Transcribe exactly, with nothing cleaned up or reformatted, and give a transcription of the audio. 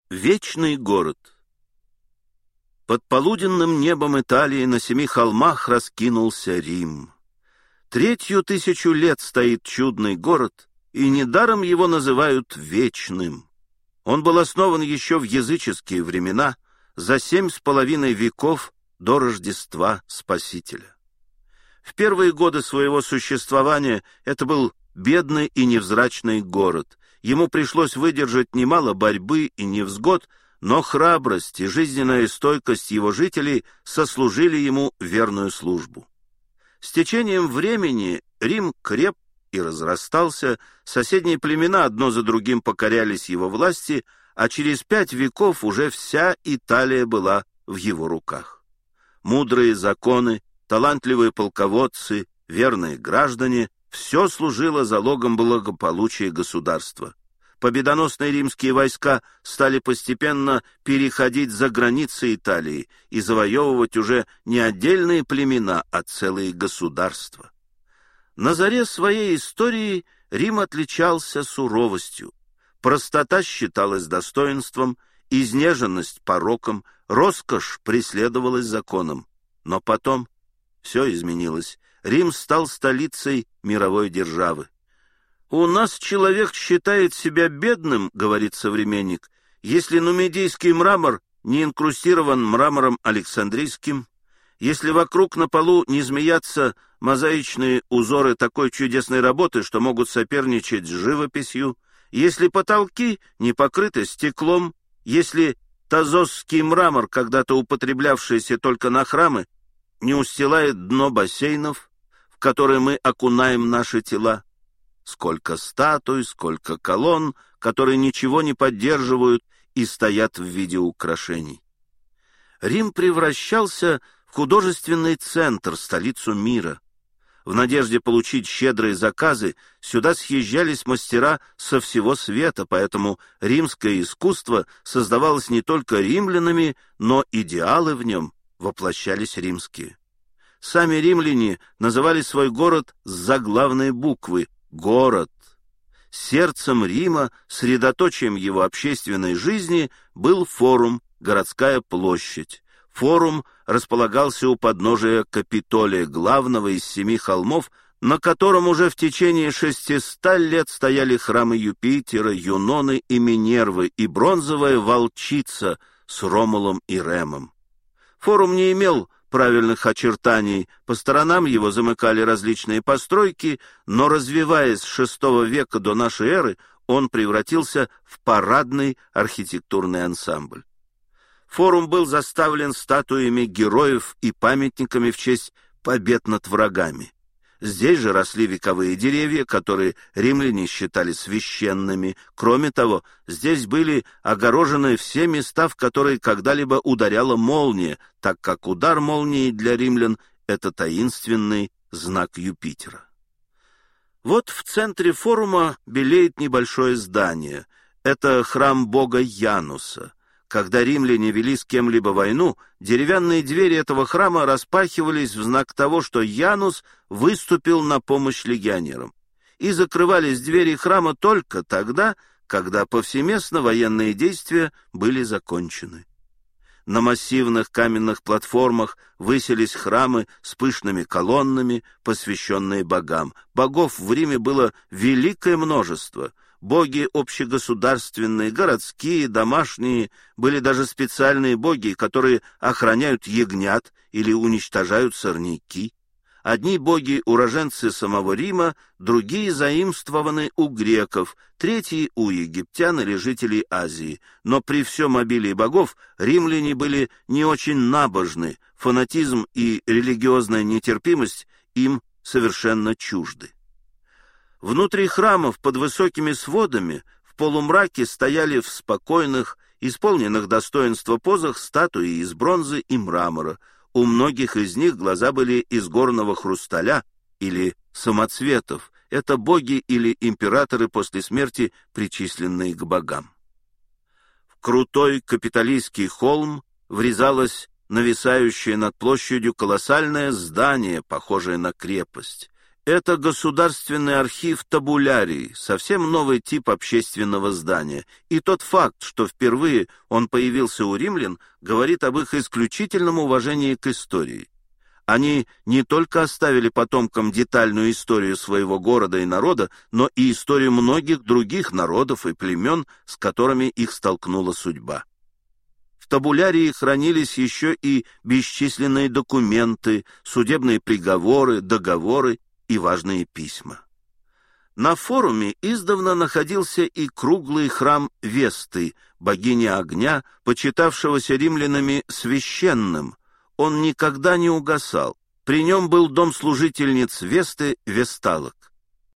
Вечный город. Под полуденным небом Италии на семи холмах раскинулся Рим. Третью тысячу лет стоит чудный город, и недаром его называют вечным. Он был основан еще в языческие времена, за семь с половиной веков до Рождества Спасителя. В первые годы своего существования это был бедный и невзрачный город. Ему пришлось выдержать немало борьбы и невзгод, но храбрость и жизненная стойкость его жителей сослужили ему верную службу. С течением времени Рим креп и разрастался, соседние племена одно за другим покорялись его власти, а через пять веков уже вся Италия была в его руках. Мудрые законы, талантливые полководцы, верные граждане — все служило залогом благополучия государства. Победоносные римские войска стали постепенно переходить за границы Италии и завоевывать уже не отдельные племена, а целые государства. На заре своей истории Рим отличался суровостью. Простота считалась достоинством, изнеженность — пороком, роскошь преследовалась законом. Но потом все изменилось. Рим стал столицей мировой державы. «У нас человек считает себя бедным, — говорит современник, — если нумидийский мрамор не инкрустирован мрамором Александрийским, если вокруг на полу не змеятся мозаичные узоры такой чудесной работы, что могут соперничать с живописью, если потолки не покрыты стеклом, если тазосский мрамор, когда-то употреблявшийся только на храмы, не устилает дно бассейнов, в которые мы окунаем наши тела. Сколько статуй, сколько колонн, которые ничего не поддерживают и стоят в виде украшений. Рим превращался в художественный центр, столицу мира. В надежде получить щедрые заказы сюда съезжались мастера со всего света, поэтому римское искусство создавалось не только римлянами, но идеалы в нем воплощались римские. Сами римляне называли свой город с заглавной буквы «город». Сердцем Рима, средоточием его общественной жизни был форум, городская площадь. Форум располагался у подножия Капитолия, главного из семи холмов, на котором уже в течение шестисот лет стояли храмы Юпитера, Юноны и Минервы и бронзовая волчица с Ромулом и Ремом. Форум не имел правильных очертаний, по сторонам его замыкали различные постройки, но, развиваясь с шестого века до нашей эры, он превратился в парадный архитектурный ансамбль. Форум был заставлен статуями героев и памятниками в честь побед над врагами. Здесь же росли вековые деревья, которые римляне считали священными. Кроме того, здесь были огорожены все места, в которые когда-либо ударяла молния, так как удар молнии для римлян — это таинственный знак Юпитера. Вот в центре форума белеет небольшое здание. Это храм бога Януса. Когда римляне вели с кем-либо войну, деревянные двери этого храма распахивались в знак того, что Янус выступил на помощь легионерам. И закрывались двери храма только тогда, когда повсеместно военные действия были закончены. На массивных каменных платформах высились храмы с пышными колоннами, посвященные богам. Богов в Риме было великое множество. Боги общегосударственные, городские, домашние, были даже специальные боги, которые охраняют ягнят или уничтожают сорняки. Одни боги — уроженцы самого Рима, другие заимствованы у греков, третьи — у египтян или жителей Азии. Но при всем обилии богов римляне были не очень набожны, фанатизм и религиозная нетерпимость им совершенно чужды. Внутри храмов под высокими сводами в полумраке стояли в спокойных, исполненных достоинства позах статуи из бронзы и мрамора. У многих из них глаза были из горного хрусталя или самоцветов. Это боги или императоры после смерти, причисленные к богам. В крутой Капитолийский холм врезалось нависающее над площадью колоссальное здание, похожее на крепость. Это государственный архив табулярий, совсем новый тип общественного здания. И тот факт, что впервые он появился у римлян, говорит об их исключительном уважении к истории. Они не только оставили потомкам детальную историю своего города и народа, но и историю многих других народов и племен, с которыми их столкнула судьба. В табулярии хранились еще и бесчисленные документы, судебные приговоры, договоры и важные письма. На форуме издавна находился и круглый храм Весты, богини огня, почитавшегося римлянами священным. Он никогда не угасал. При нем был дом служительниц Весты, весталок.